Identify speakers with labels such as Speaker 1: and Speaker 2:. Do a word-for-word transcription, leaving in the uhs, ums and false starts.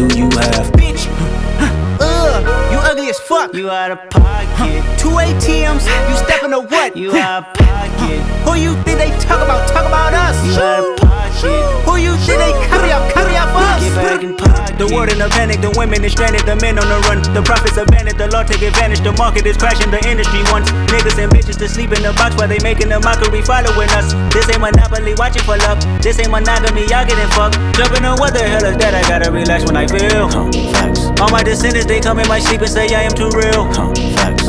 Speaker 1: do you have?
Speaker 2: Bitch, ugh, you ugly as fuck.
Speaker 3: You out of pocket.
Speaker 2: Two A T Ms, you stepping to what?
Speaker 3: You out of pocket.
Speaker 2: Who you think they talk about? Talk about us.
Speaker 3: You out of pocket.
Speaker 2: Who you think they carry up? Carry up us.
Speaker 3: Get back in pocket.
Speaker 4: The world in a panic, the women is stranded, the men on the run. The profits abandoned, the law take advantage. The market is crashing, the industry wants niggas and bitches to sleep in the box while they making a mockery following us. This ain't monopoly, watching for luck. This ain't monogamy, y'all getting fucked. Jumping on what the hell is that? I gotta relax when I feel.
Speaker 1: Huh, facts.
Speaker 4: All my descendants, they come in my sleep and say I am too real.
Speaker 1: Huh, facts.